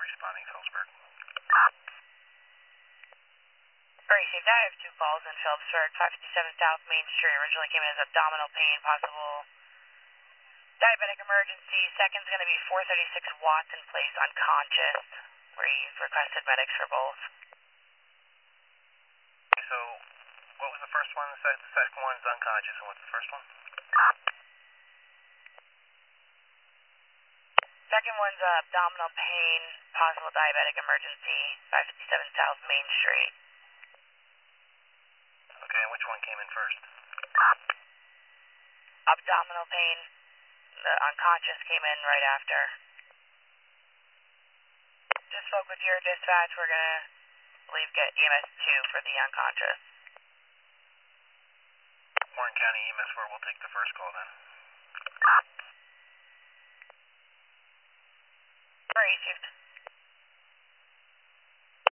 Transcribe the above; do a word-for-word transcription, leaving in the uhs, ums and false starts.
responding, Phillipsburg. Received. I have two calls in Phillipsburg, five fifty-seven South Main Street. Originally came in as abdominal pain, possible diabetic emergency. Second's going to be four thirty-six Watson Place, unconscious, where you've requested medics for both. Okay, so what was the first one? The second one's unconscious, and what's the first one? Second one's uh, abdominal pain, possible diabetic emergency, five fifty-seven South Main Street. Okay, and which one came in first? Abdominal pain, the unconscious came in right after. Just spoke with your dispatch. We're going to, I believe, get E M S two for the unconscious. Warren County E M S four, we'll take the first call then. Received.